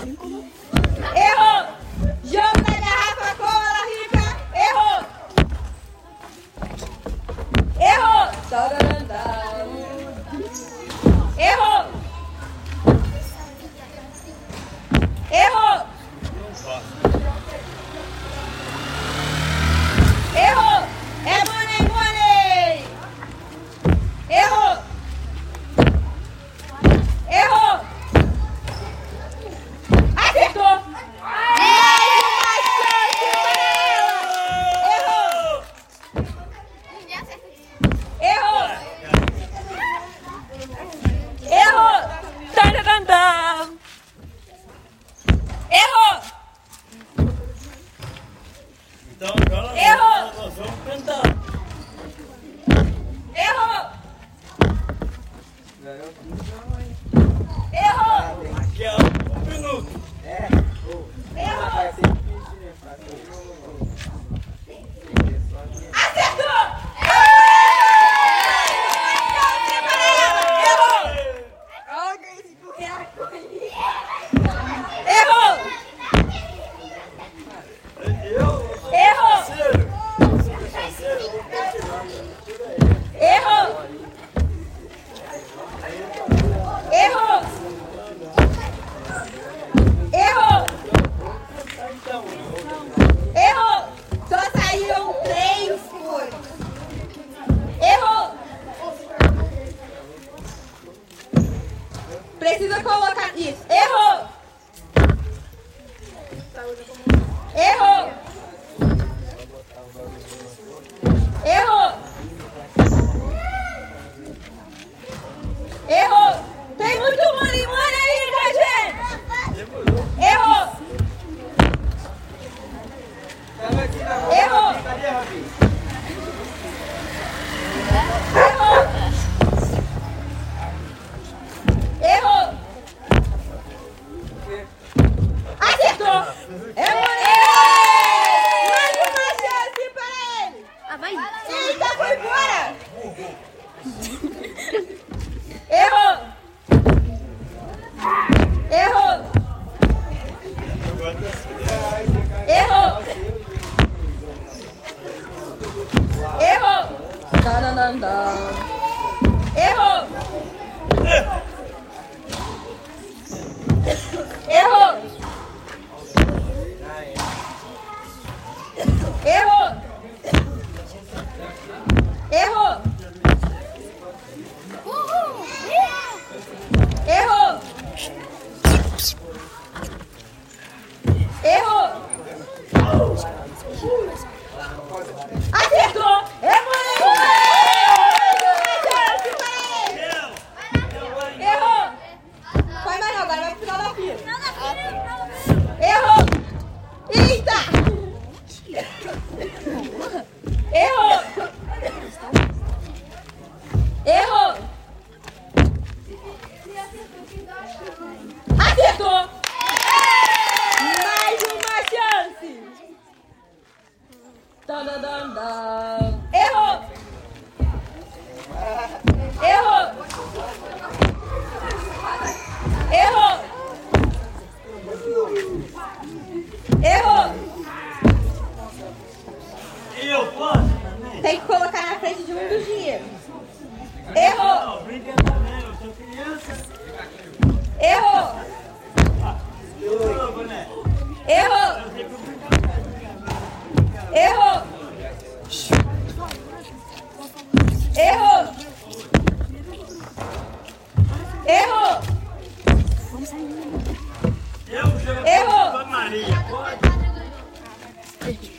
Errou! Jogo da garrafa com a rica. Errou! Errou! Errou! Errou! Errou! É money, money! Errou! Errou! Acertou! Errou! Errou! Tadadandam! Errou! Então agora nós vamos cantar. Errou! Errou! Aqui é 1 minuto. Errou! Acertou! Errou! Errou! Errou! Errou! Errou! Errou! Só saíram 3 cores. Errou! Precisa colocar isso. Errou! Errou! Errou! Errou! Tem muito money aí, gente! Errou! Errou! Errou! Errou! Acertou! Mais uma chance para ele! Eita, foi fora! Errou! Errou! Errou! Errou! Errou! Errou! Errou! Errou! Errou! Errou! Acertou! Errou! Vai mais não, agora vai pro final da fila. Errou! Eita! Errou! Errou! Acertou! Mais uma chance! Errou! Errou! Errou! Errou! Eu posso também? Tem que colocar na frente de um dos dinheiros. Errou! Não, brinca também, eu sou criança. Errou! Ô, boné. Errou! Errou! Errou! Errou! Eu jogo Errou! com a Maria, pode?